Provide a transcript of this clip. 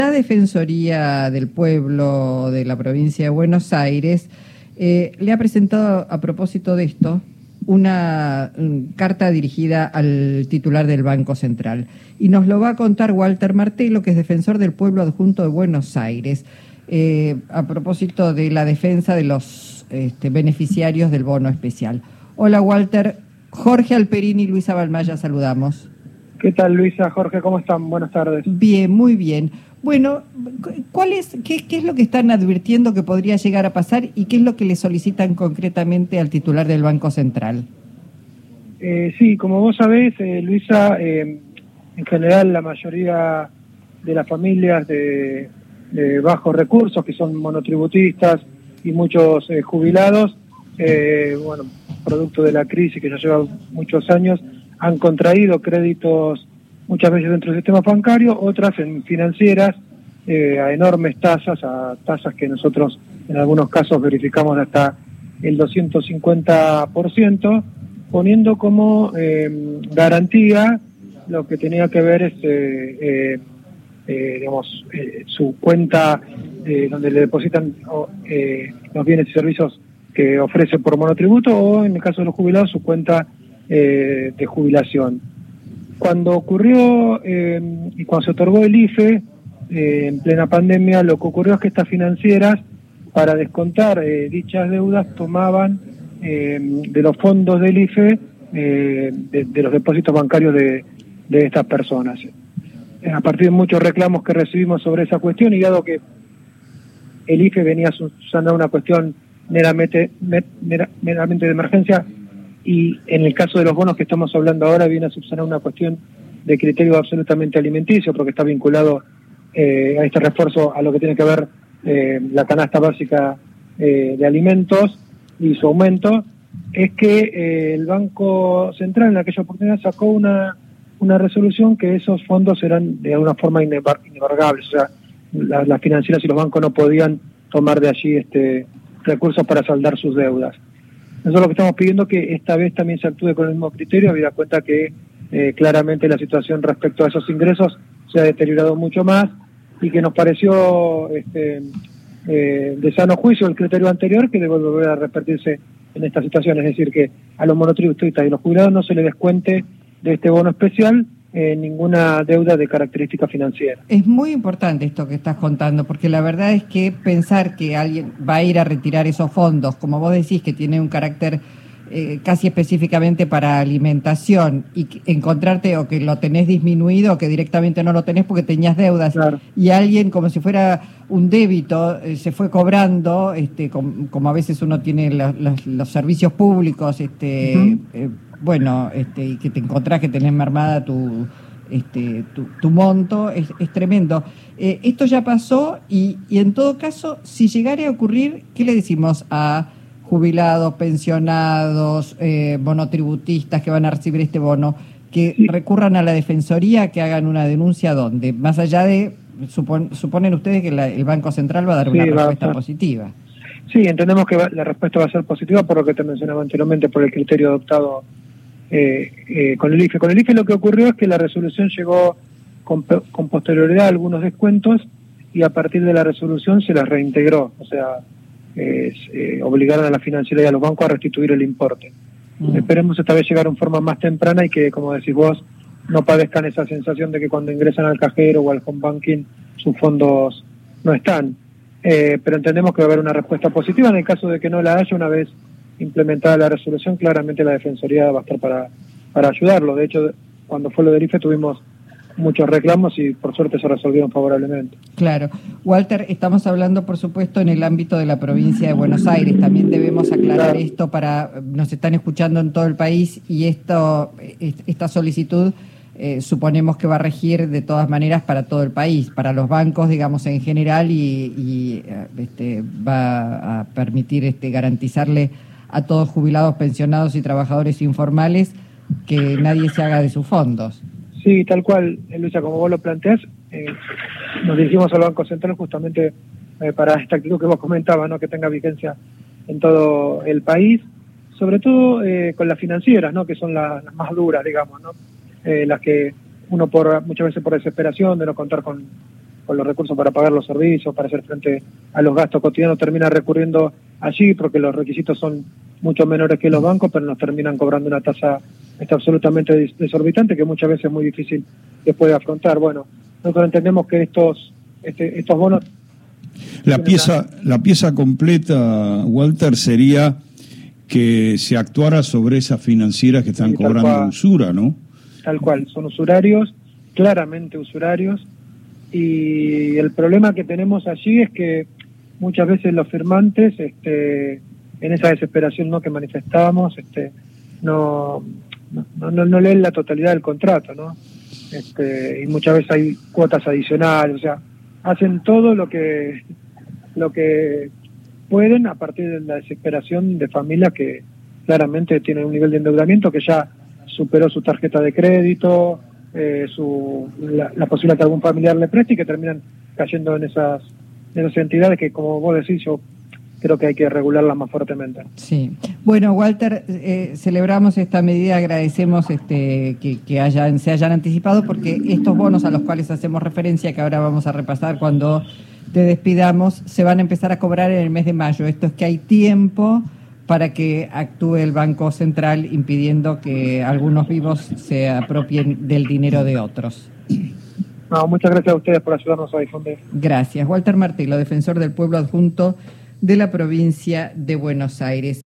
La Defensoría del Pueblo de la provincia de Buenos Aires le ha presentado, a propósito de esto, una carta dirigida al titular del Banco Central. Y nos lo va a contar Walter Martelo, que es defensor del pueblo adjunto de Buenos Aires, a propósito de la defensa de los beneficiarios del bono especial. Hola, Walter. Jorge Alperini y Luisa Balmaya, saludamos. ¿Qué tal, Luisa? Jorge, ¿cómo están? Buenas tardes. Bien, muy bien. Bueno, qué es lo que están advirtiendo que podría llegar a pasar y qué es lo que le solicitan concretamente al titular del Banco Central? Sí, como vos sabés, Luisa, en general la mayoría de las familias de bajos recursos, que son monotributistas y muchos jubilados, producto de la crisis que ya lleva muchos años, han contraído créditos muchas veces dentro del sistema bancario, otras en financieras, a enormes tasas, a tasas que nosotros en algunos casos verificamos hasta el 250%, poniendo como garantía lo que tenía que ver su cuenta donde le depositan los bienes y servicios que ofrece por monotributo, o en el caso de los jubilados su cuenta de jubilación. Cuando ocurrió y cuando se otorgó el IFE en plena pandemia, lo que ocurrió es que estas financieras, para descontar dichas deudas, tomaban de los fondos del IFE de los depósitos bancarios de estas personas. A partir de muchos reclamos que recibimos sobre esa cuestión, y dado que el IFE venía subsanando una cuestión meramente de emergencia, y en el caso de los bonos que estamos hablando ahora viene a subsanar una cuestión de criterio absolutamente alimenticio, porque está vinculado a este refuerzo a lo que tiene que ver la canasta básica de alimentos y su aumento, es que el Banco Central en aquella oportunidad sacó una resolución que esos fondos eran de alguna forma inembargables, o sea, las financieras y los bancos no podían tomar de allí recursos para saldar sus deudas. Nosotros lo que estamos pidiendo es que esta vez también se actúe con el mismo criterio, habida cuenta que claramente la situación respecto a esos ingresos se ha deteriorado mucho más, y que nos pareció de sano juicio el criterio anterior, que debe volver a repetirse en esta situación, es decir, que a los monotributistas y los jubilados no se les descuente de este bono especial ninguna deuda de característica financiera. Es muy importante esto que estás contando, porque la verdad es que pensar que alguien va a ir a retirar esos fondos, como vos decís, que tiene un carácter casi específicamente para alimentación, y encontrarte o que lo tenés disminuido o que directamente no lo tenés porque tenías deudas, claro, y alguien como si fuera un débito se fue cobrando, como a veces uno tiene los servicios públicos, y que te encontrás que tenés mermada tu monto, es tremendo. Esto ya pasó y en todo caso, si llegara a ocurrir, ¿qué le decimos a jubilados, pensionados, monotributistas que van a recibir este bono? Que recurran a la Defensoría, que hagan una denuncia, ¿dónde? Más allá de, suponen ustedes que el Banco Central va a dar una respuesta positiva. Sí, entendemos que la respuesta va a ser positiva por lo que te mencionaba anteriormente, por el criterio adoptado con el IFE. Con el IFE lo que ocurrió es que la resolución llegó con posterioridad a algunos descuentos, y a partir de la resolución se las reintegró, o sea, obligaron a la financiera y a los bancos a restituir el importe. Esperemos esta vez llegar en forma más temprana y que, como decís vos, no padezcan esa sensación de que cuando ingresan al cajero o al home banking sus fondos no están. Pero entendemos que va a haber una respuesta positiva. En el caso de que no la haya, una vez implementada la resolución, claramente la Defensoría va a estar para ayudarlo. De hecho, cuando fue lo del IFE tuvimos muchos reclamos y por suerte se resolvieron favorablemente. Claro. Walter, estamos hablando por supuesto en el ámbito de la provincia de Buenos Aires. También debemos aclarar esto nos están escuchando en todo el país, y esta solicitud suponemos que va a regir de todas maneras para todo el país, para los bancos, digamos, en general, y va a permitir garantizarle a todos jubilados, pensionados y trabajadores informales que nadie se haga de sus fondos. Sí, tal cual, Luisa, como vos lo planteás, nos dirigimos al Banco Central justamente para esta actitud que vos comentabas, ¿no? Que tenga vigencia en todo el país, sobre todo con las financieras, ¿no? Que son las más duras, digamos, ¿no? Las que uno muchas veces por desesperación de no contar con con los recursos para pagar los servicios, para hacer frente a los gastos cotidianos, termina recurriendo allí porque los requisitos son mucho menores que los bancos, pero nos terminan cobrando una tasa absolutamente desorbitante que muchas veces es muy difícil después de afrontar. Bueno, nosotros entendemos que estos bonos... La pieza completa, Walter, sería que se actuara sobre esas financieras que están cobrando usura, ¿no? Tal cual, son usurarios, claramente usurarios, y el problema que tenemos allí es que muchas veces los firmantes, en esa desesperación que manifestábamos, no leen la totalidad del contrato, ¿no? Y muchas veces hay cuotas adicionales, o sea, hacen todo lo que pueden a partir de la desesperación de familias que claramente tienen un nivel de endeudamiento que ya superó su tarjeta de crédito, la posibilidad que algún familiar le preste, y que terminan cayendo en esas entidades que, como vos decís, yo creo que hay que regularlas más fuertemente. Sí. Bueno, Walter, celebramos esta medida, agradecemos que se hayan anticipado, porque estos bonos a los cuales hacemos referencia, que ahora vamos a repasar cuando te despidamos, se van a empezar a cobrar en el mes de mayo. Esto es que hay tiempo para que actúe el Banco Central impidiendo que algunos vivos se apropien del dinero de otros. No, muchas gracias a ustedes por ayudarnos a difundir. Gracias. Walter Martelo, defensor del pueblo adjunto de la provincia de Buenos Aires.